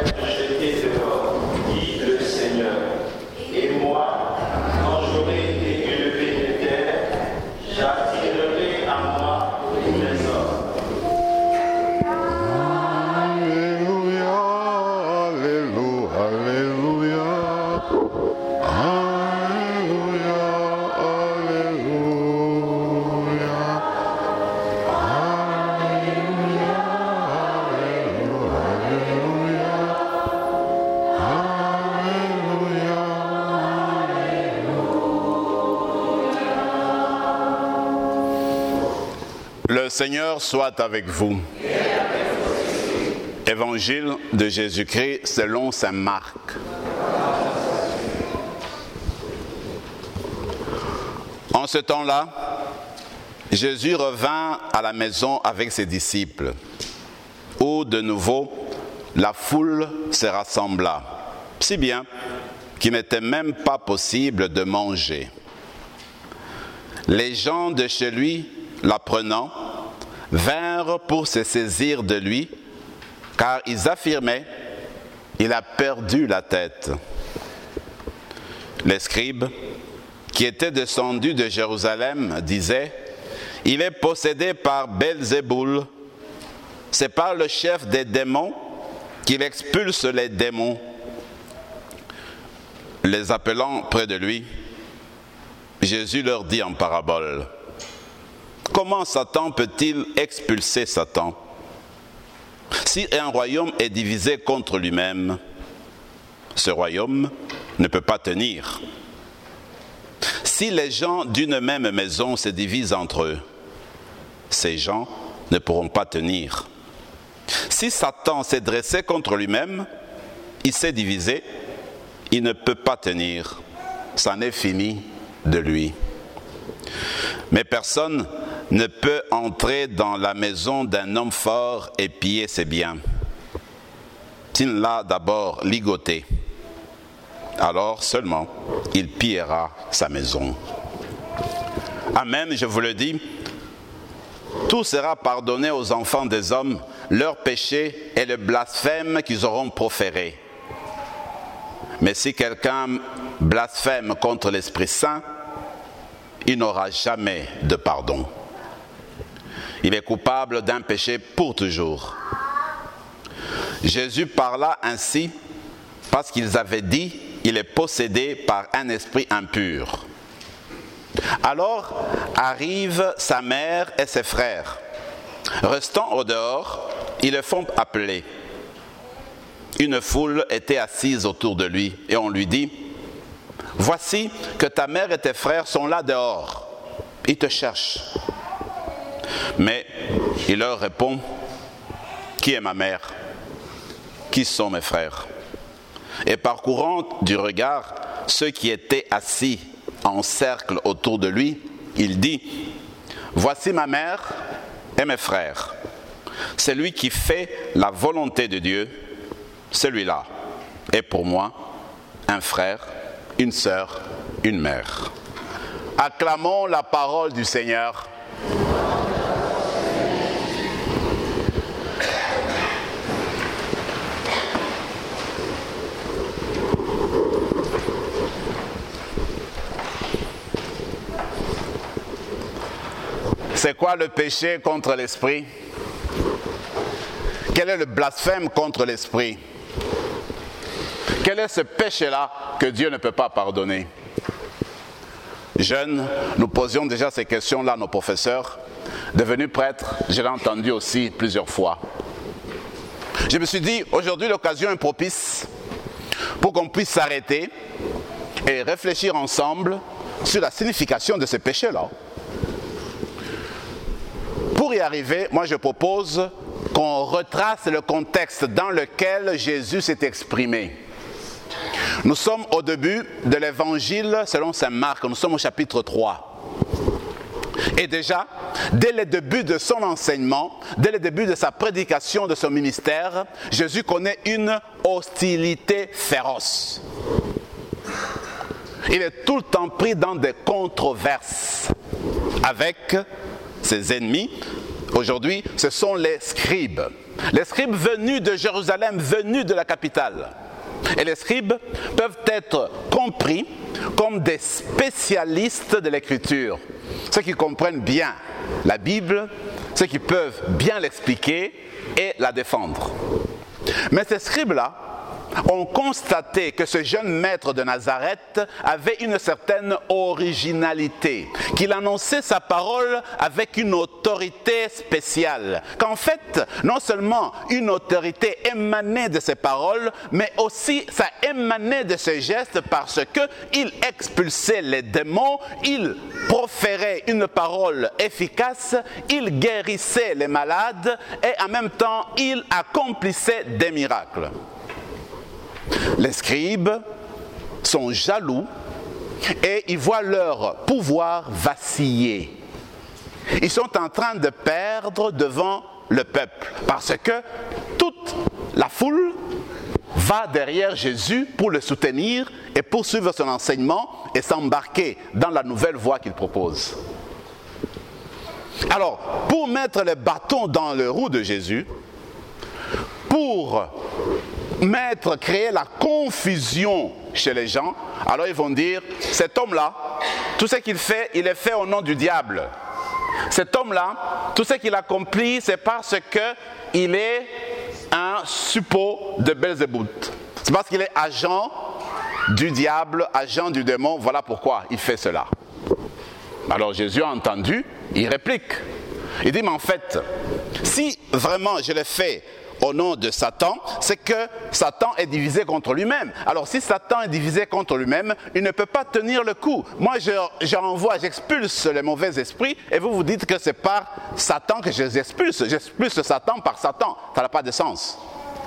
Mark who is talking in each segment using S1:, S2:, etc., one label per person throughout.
S1: être jeté dehors, dit le Seigneur. Et moi, quand j'aurai été élevé des terres, j'attirerai à moi tous les hommes.
S2: Alléluia, Alléluia, Alléluia. Alléluia,
S3: Le Seigneur soit avec vous. Évangile de Jésus-Christ selon saint Marc. En ce temps-là, Jésus revint à la maison avec ses disciples, où de nouveau la foule se rassembla, si bien qu'il n'était même pas possible de manger. Les gens de chez lui, l'apprenant, vinrent pour se saisir de lui, car ils affirmaient qu'il a perdu la tête. Les scribes, qui étaient descendus de Jérusalem, disaient « Il est possédé par Belzéboul, c'est par le chef des démons qu'il expulse les démons. » Les appelant près de lui, Jésus leur dit en parabole « Comment Satan peut-il expulser Satan ? Si un royaume est divisé contre lui-même, ce royaume ne peut pas tenir. Si les gens d'une même maison se divisent entre eux, ces gens ne pourront pas tenir. Si Satan s'est dressé contre lui-même, il s'est divisé, il ne peut pas tenir. C'en est fini de lui. Mais personne ne peut entrer dans la maison d'un homme fort et piller ses biens. S'il l'a d'abord ligoté, alors seulement il pillera sa maison. Amen, je vous le dis, tout sera pardonné aux enfants des hommes, leurs péchés et le blasphème qu'ils auront proféré. Mais si quelqu'un blasphème contre l'Esprit Saint, il n'aura jamais de pardon. Il est coupable d'un péché pour toujours. Jésus parla ainsi parce qu'ils avaient dit il est possédé par un esprit impur. Alors arrivent sa mère et ses frères. Restant au dehors, ils le font appeler. Une foule était assise autour de lui et on lui dit « Voici que ta mère et tes frères sont là dehors. Ils te cherchent. » Mais il leur répond « Qui est ma mère? Qui sont mes frères ?» Et parcourant du regard ceux qui étaient assis en cercle autour de lui, il dit « Voici ma mère et mes frères. Celui qui fait la volonté de Dieu, celui-là est pour moi un frère, une sœur, une mère. » Acclamons la parole du Seigneur. C'est quoi le péché contre l'esprit? Quel est le blasphème contre l'esprit? Quel est ce péché-là que Dieu ne peut pas pardonner? Jeunes, nous posions déjà ces questions-là à nos professeurs. Devenu prêtre, je l'ai entendu aussi plusieurs fois. Je me suis dit, aujourd'hui l'occasion est propice pour qu'on puisse s'arrêter et réfléchir ensemble sur la signification de ce péché-là. Pour y arriver, moi je propose qu'on retrace le contexte dans lequel Jésus s'est exprimé. Nous sommes au début de l'évangile selon saint Marc, nous sommes au chapitre 3. Et déjà, dès le début de son enseignement, dès le début de sa prédication, de son ministère, Jésus connaît une hostilité féroce. Il est tout le temps pris dans des controverses avec ses ennemis, aujourd'hui, ce sont les scribes. Les scribes venus de Jérusalem, venus de la capitale. Et les scribes peuvent être compris comme des spécialistes de l'écriture. Ceux qui comprennent bien la Bible, ceux qui peuvent bien l'expliquer et la défendre. Mais ces scribes-là ont constaté que ce jeune maître de Nazareth avait une certaine originalité, qu'il annonçait sa parole avec une autorité spéciale, qu'en fait, non seulement une autorité émanait de ses paroles, mais aussi ça émanait de ses gestes parce qu'il expulsait les démons, il proférait une parole efficace, il guérissait les malades et en même temps, il accomplissait des miracles. Les scribes sont jaloux et ils voient leur pouvoir vaciller. Ils sont en train de perdre devant le peuple parce que toute la foule va derrière Jésus pour le soutenir et poursuivre son enseignement et s'embarquer dans la nouvelle voie qu'il propose. Alors, pour mettre les bâtons dans les roues de Jésus, pour créer la confusion chez les gens, alors ils vont dire, cet homme-là, tout ce qu'il fait, il est fait au nom du diable. Cet homme-là, tout ce qu'il accomplit, c'est parce qu'il est un suppôt de Belzébuth. C'est parce qu'il est agent du diable, agent du démon, voilà pourquoi il fait cela. Alors Jésus a entendu, il réplique. Il dit, mais en fait, si vraiment je l'ai fait au nom de Satan, c'est que Satan est divisé contre lui-même. Alors si Satan est divisé contre lui-même, il ne peut pas tenir le coup. Moi, j'expulse les mauvais esprits et vous dites que c'est par Satan que je les expulse. J'expulse Satan par Satan. Ça n'a pas de sens.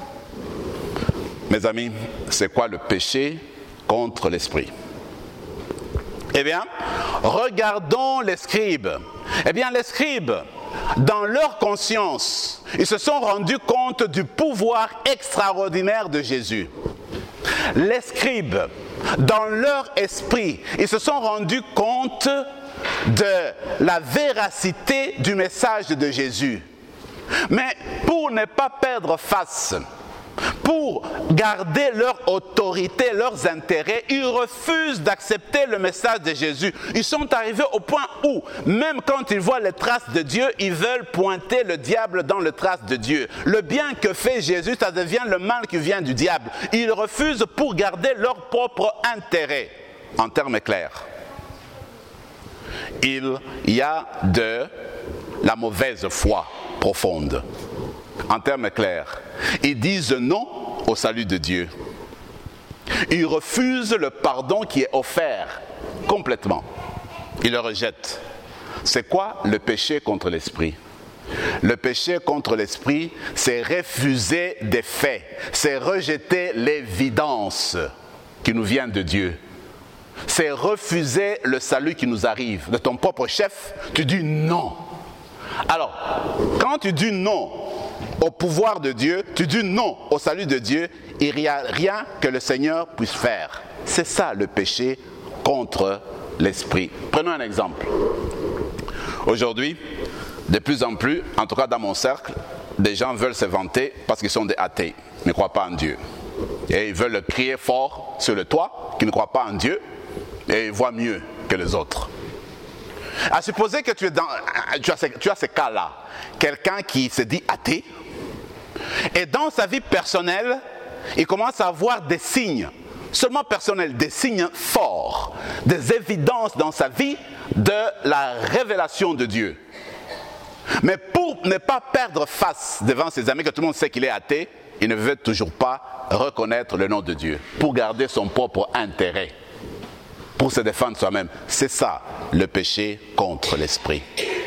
S3: Mes amis, c'est quoi le péché contre l'esprit? Eh bien, regardons les scribes. Eh bien, les scribes, dans leur conscience, ils se sont rendus compte du pouvoir extraordinaire de Jésus. Les scribes, dans leur esprit, ils se sont rendus compte de la véracité du message de Jésus. Mais pour ne pas perdre face, pour garder leur autorité, leurs intérêts, ils refusent d'accepter le message de Jésus. Ils sont arrivés au point où, même quand ils voient les traces de Dieu, ils veulent pointer le diable dans les traces de Dieu. Le bien que fait Jésus, ça devient le mal qui vient du diable. Ils refusent pour garder leur propre intérêt. En termes clairs, il y a de la mauvaise foi profonde. En termes clairs, ils disent non au salut de Dieu. Ils refusent le pardon qui est offert complètement. Ils le rejettent. C'est quoi le péché contre l'esprit? Le péché contre l'esprit, c'est refuser des faits, c'est rejeter l'évidence qui nous vient de Dieu. C'est refuser le salut qui nous arrive. De ton propre chef, tu dis non. Alors, quand tu dis non au pouvoir de Dieu, tu dis non au salut de Dieu, il n'y a rien que le Seigneur puisse faire. C'est ça le péché contre l'esprit. Prenons un exemple. Aujourd'hui, de plus en plus, en tout cas dans mon cercle, des gens veulent se vanter parce qu'ils sont des athées, ils ne croient pas en Dieu. Et ils veulent le crier fort sur le toit qu'ils ne croient pas en Dieu et ils voient mieux que les autres. À supposer que tu as ces cas-là, quelqu'un qui se dit athée, et dans sa vie personnelle, il commence à avoir des signes, seulement personnels, des signes forts, des évidences dans sa vie de la révélation de Dieu. Mais pour ne pas perdre face devant ses amis, que tout le monde sait qu'il est athée, il ne veut toujours pas reconnaître le nom de Dieu, pour garder son propre intérêt, pour se défendre soi-même. C'est ça le péché contre l'esprit.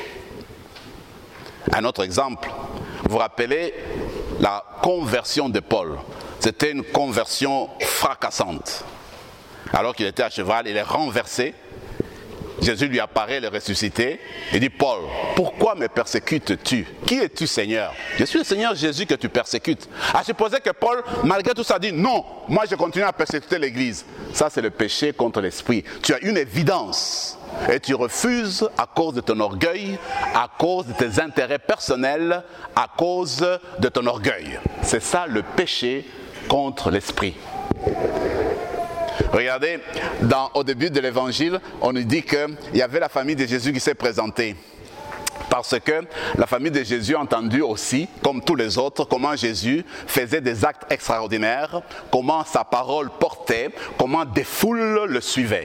S3: Un autre exemple, vous vous rappelez la conversion de Paul. C'était une conversion fracassante. Alors qu'il était à cheval, il est renversé. Jésus lui apparaît, le ressuscité, et dit, Paul, pourquoi me persécutes-tu? Qui es-tu, Seigneur? Je suis le Seigneur Jésus que tu persécutes. À supposer que Paul, malgré tout ça, dit, non, moi je continue à persécuter l'Église. Ça, c'est le péché contre l'esprit. Tu as une évidence et tu refuses à cause de ton orgueil, à cause de tes intérêts personnels, à cause de ton orgueil. C'est ça le péché contre l'esprit. Regardez, au début de l'évangile, on nous dit qu'il y avait la famille de Jésus qui s'est présentée. Parce que la famille de Jésus a entendu aussi, comme tous les autres, comment Jésus faisait des actes extraordinaires, comment sa parole portait, comment des foules le suivaient.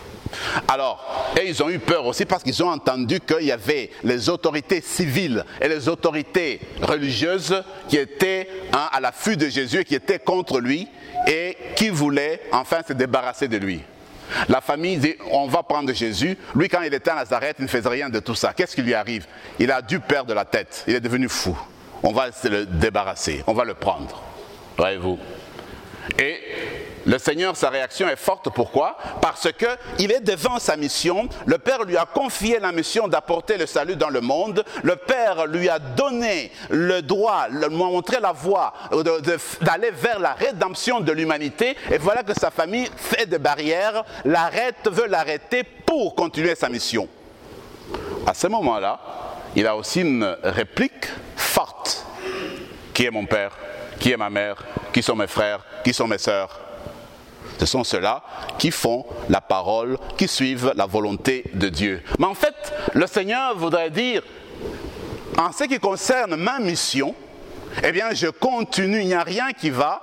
S3: Alors, et ils ont eu peur aussi parce qu'ils ont entendu qu'il y avait les autorités civiles et les autorités religieuses qui étaient à l'affût de Jésus et qui étaient contre lui et qui voulaient enfin se débarrasser de lui. La famille dit, on va prendre Jésus. Lui, quand il était à Nazareth, il ne faisait rien de tout ça. Qu'est-ce qui lui arrive? Il a dû perdre la tête. Il est devenu fou. On va se le débarrasser. On va le prendre. Voyez-vous? Et le Seigneur, sa réaction est forte. Pourquoi? Parce qu'il est devant sa mission. Le Père lui a confié la mission d'apporter le salut dans le monde. Le Père lui a donné le droit, lui a montré la voie d'aller vers la rédemption de l'humanité. Et voilà que sa famille fait des barrières, veut l'arrêter pour continuer sa mission. À ce moment-là, il a aussi une réplique forte. Qui est mon père? Qui est ma mère? Qui sont mes frères? Qui sont mes sœurs? Ce sont ceux-là qui font la parole, qui suivent la volonté de Dieu. Mais en fait, le Seigneur voudrait dire, en ce qui concerne ma mission, eh bien, je continue, il n'y a rien qui va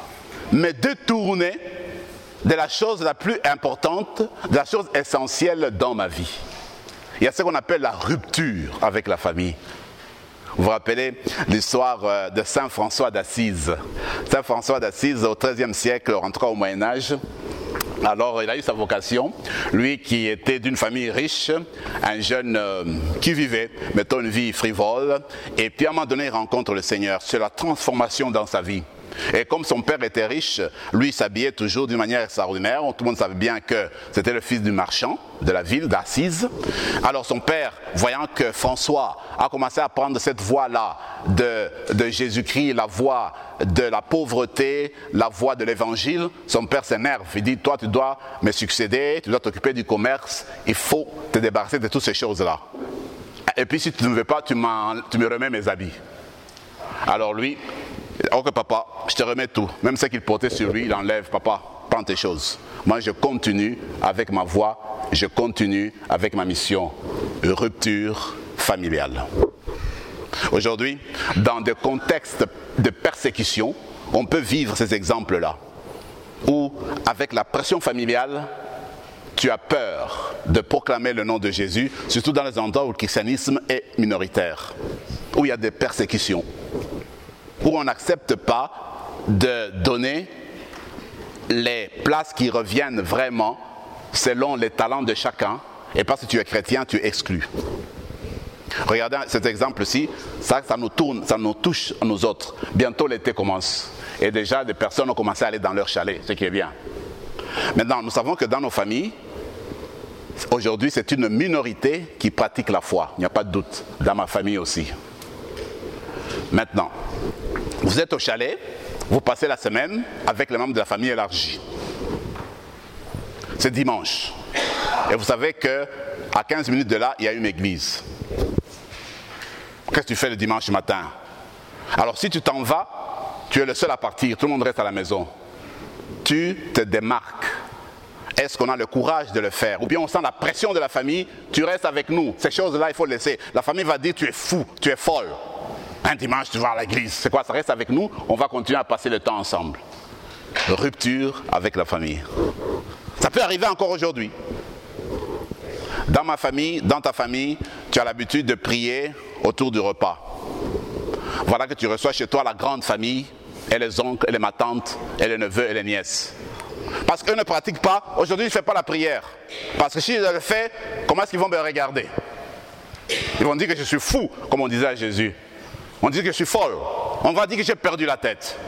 S3: me détourner de la chose la plus importante, de la chose essentielle dans ma vie. Il y a ce qu'on appelle la rupture avec la famille. Vous vous rappelez l'histoire de Saint François d'Assise. Saint François d'Assise, au XIIIe siècle, rentrant au Moyen-Âge. Alors, il a eu sa vocation. Lui qui était d'une famille riche, un jeune qui vivait, mettons, une vie frivole. Et puis, à un moment donné, il rencontre le Seigneur. C'est la transformation dans sa vie. Et comme son père était riche, lui s'habillait toujours d'une manière extraordinaire. Tout le monde savait bien que c'était le fils du marchand de la ville d'Assise. Alors son père, voyant que François a commencé à prendre cette voie-là de Jésus-Christ, la voie de la pauvreté, la voie de l'évangile, son père s'énerve. Il dit, toi tu dois me succéder, tu dois t'occuper du commerce, il faut te débarrasser de toutes ces choses-là. Et puis si tu ne veux pas, tu me remets mes habits. Alors lui, ok papa, je te remets tout. Même ce qu'il portait sur lui, il enlève. Papa, prends tes choses. Moi je continue avec ma voie, je continue avec ma mission. Rupture familiale. Aujourd'hui, dans des contextes de persécution, on peut vivre ces exemples-là. Où, avec la pression familiale, tu as peur de proclamer le nom de Jésus, surtout dans les endroits où le christianisme est minoritaire, où il y a des persécutions, où on n'accepte pas de donner les places qui reviennent vraiment selon les talents de chacun, et parce que tu es chrétien, tu es exclu. Regardez cet exemple-ci, ça nous touche à nous autres. Bientôt l'été commence, et déjà des personnes ont commencé à aller dans leur chalet, ce qui est bien. Maintenant, nous savons que dans nos familles, aujourd'hui c'est une minorité qui pratique la foi, il n'y a pas de doute, dans ma famille aussi. Maintenant, vous êtes au chalet, vous passez la semaine avec les membres de la famille élargie. C'est dimanche. Et vous savez qu'à 15 minutes de là, il y a une église. Qu'est-ce que tu fais le dimanche matin? Alors si tu t'en vas, tu es le seul à partir, tout le monde reste à la maison. Tu te démarques. Est-ce qu'on a le courage de le faire? Ou bien on sent la pression de la famille, tu restes avec nous. Ces choses-là, il faut laisser. La famille va dire, tu es fou, tu es folle. Un dimanche, tu vas à l'église. C'est quoi? Ça reste avec nous, on va continuer à passer le temps ensemble. Rupture avec la famille. Ça peut arriver encore aujourd'hui. Dans ma famille, dans ta famille, tu as l'habitude de prier autour du repas. Voilà que tu reçois chez toi la grande famille, et les oncles, et les tantes, et les neveux, et les nièces. Parce qu'eux ne pratiquent pas, aujourd'hui ils ne font pas la prière. Parce que si je le fais, comment est-ce qu'ils vont me regarder? Ils vont dire que je suis fou, comme on disait à Jésus. On dit que je suis folle. On va dire que j'ai perdu la tête.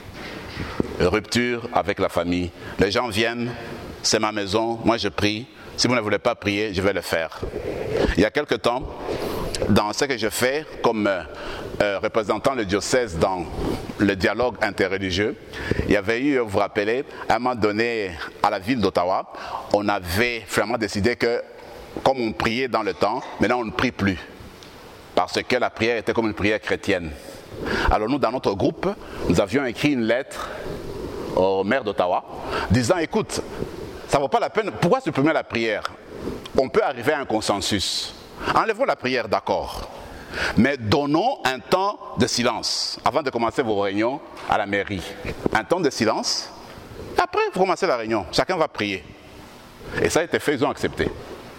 S3: Rupture avec la famille. Les gens viennent, c'est ma maison, moi je prie. Si vous ne voulez pas prier, je vais le faire. Il y a quelque temps, dans ce que je fais comme représentant le diocèse dans le dialogue interreligieux, il y avait eu, vous vous rappelez, à un moment donné, à la ville d'Ottawa, on avait vraiment décidé que, comme on priait dans le temps, maintenant on ne prie plus. Parce que la prière était comme une prière chrétienne. Alors nous, dans notre groupe, nous avions écrit une lettre au maire d'Ottawa, disant, écoute, ça ne vaut pas la peine, pourquoi supprimer la prière? On peut arriver à un consensus. Enlevons la prière, d'accord. Mais donnons un temps de silence avant de commencer vos réunions à la mairie. Un temps de silence, après vous commencez la réunion, chacun va prier. Et ça a été fait, ils ont accepté.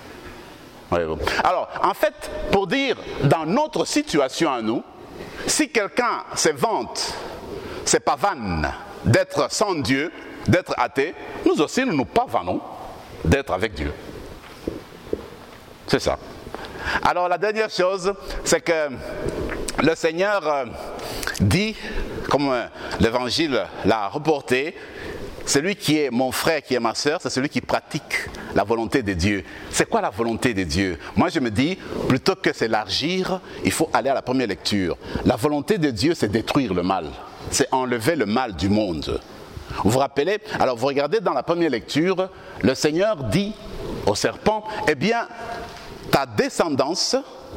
S3: Alors, en fait, pour dire, dans notre situation à nous, si quelqu'un se vante, se pavane d'être sans Dieu, d'être athée, nous aussi nous nous pavanons d'être avec Dieu. C'est ça. Alors la dernière chose, c'est que le Seigneur dit, comme l'Évangile l'a reporté, celui qui est mon frère, qui est ma sœur, c'est celui qui pratique la volonté de Dieu. C'est quoi la volonté de Dieu? Moi je me dis, plutôt que s'élargir, il faut aller à la première lecture. La volonté de Dieu, c'est détruire le mal. C'est enlever le mal du monde. Vous vous rappelez? Alors vous regardez dans la première lecture, le Seigneur dit au serpent, eh bien, ta descendance,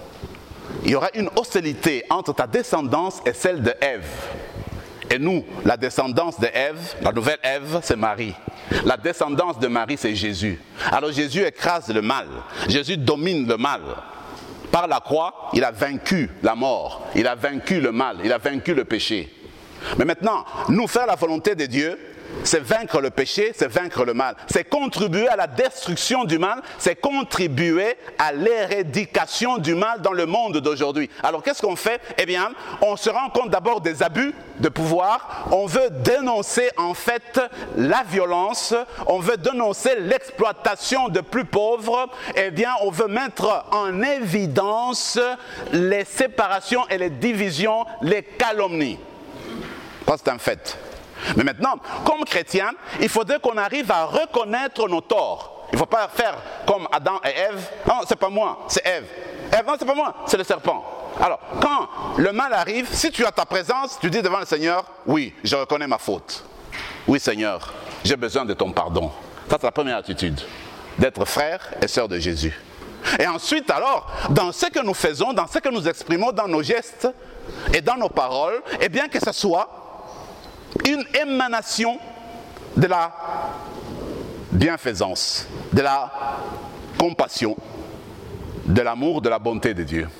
S3: il y aura une hostilité entre ta descendance et celle de Ève. Et nous, la descendance de Ève, la nouvelle Ève, c'est Marie. La descendance de Marie, c'est Jésus. Alors Jésus écrase le mal. Jésus domine le mal. Par la croix, il a vaincu la mort. Il a vaincu le mal. Il a vaincu le péché. Mais maintenant, nous faire la volonté de Dieu, c'est vaincre le péché, c'est vaincre le mal. C'est contribuer à la destruction du mal, c'est contribuer à l'éradication du mal dans le monde d'aujourd'hui. Alors qu'est-ce qu'on fait? Eh bien, on se rend compte d'abord des abus de pouvoir. On veut dénoncer en fait la violence, on veut dénoncer l'exploitation de plus pauvres. Eh bien, on veut mettre en évidence les séparations et les divisions, les calomnies. C'est un fait. Mais maintenant, comme chrétiens, il faudrait qu'on arrive à reconnaître nos torts. Il ne faut pas faire comme Adam et Ève. Non, c'est pas moi, c'est Ève. Ève, non, c'est pas moi, c'est le serpent. Alors, quand le mal arrive, si tu as ta présence, tu dis devant le Seigneur, oui, je reconnais ma faute. Oui, Seigneur, j'ai besoin de ton pardon. Ça, c'est la première attitude, d'être frère et sœur de Jésus. Et ensuite, alors, dans ce que nous faisons, dans ce que nous exprimons, dans nos gestes et dans nos paroles, eh bien que ce soit une émanation de la bienfaisance, de la compassion, de l'amour, de la bonté de Dieu.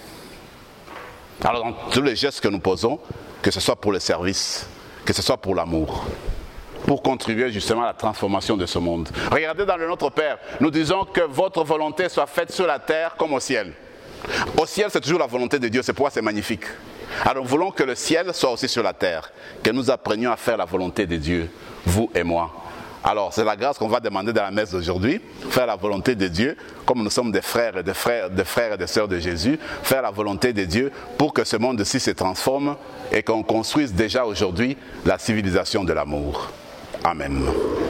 S3: Alors dans tous les gestes que nous posons, que ce soit pour le service, que ce soit pour l'amour, pour contribuer justement à la transformation de ce monde. Regardez dans le Notre Père, nous disons que votre volonté soit faite sur la terre comme au ciel. Au ciel, c'est toujours la volonté de Dieu, c'est pourquoi c'est magnifique. Alors nous voulons que le ciel soit aussi sur la terre, que nous apprenions à faire la volonté de Dieu, vous et moi. Alors c'est la grâce qu'on va demander dans la messe d'aujourd'hui, faire la volonté de Dieu, comme nous sommes des frères et des sœurs de Jésus, faire la volonté de Dieu pour que ce monde-ci se transforme et qu'on construise déjà aujourd'hui la civilisation de l'amour. Amen.